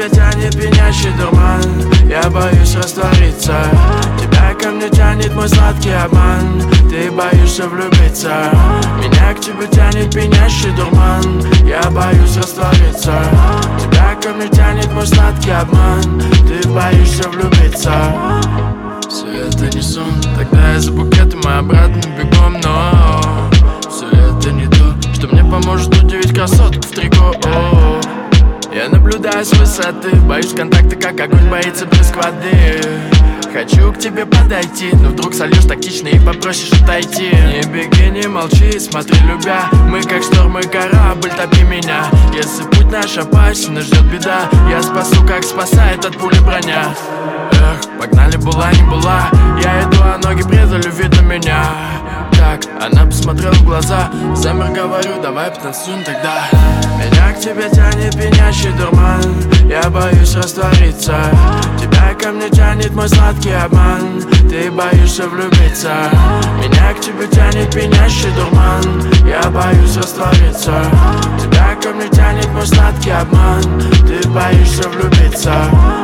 тебя тянет пьянящий дурман, я боюсь раствориться. Тебя ко мне тянет мой сладкий обман, ты боишься влюбиться. Меня к тебе тянет пьянящий дурман, я боюсь раствориться. Тебя ко мне тянет мой сладкий обман, ты боишься влюбиться. Все это не сон, тогда я за букетом и обратно бегом. Но все это не то, что мне поможет удивить красотку в трико. Я наблюдаю с высоты, боюсь контакта, как огонь боится блеск воды. Хочу к тебе подойти, но вдруг сольешь тактично и попросишь отойти. Не беги, не молчи, смотри любя. Мы как шторм и корабль, топи меня. Если путь наш опасен и ждет беда, я спасу, как спасает от пули броня. Эх, погнали, была не была. Я иду, а ноги предали, видно меня. Так, она посмотрела в глаза. Замер, говорю, давай потанцуем тогда. Меня к тебе тянет пьянящий дурман, я боюсь раствориться. Тебя ко мне тянет мой сладкий обман, ты боишься влюбиться. Меня к тебе тянет пьянящий дурман, я боюсь раствориться. Тебя ко мне тянет мой сладкий обман, ты боишься влюбиться.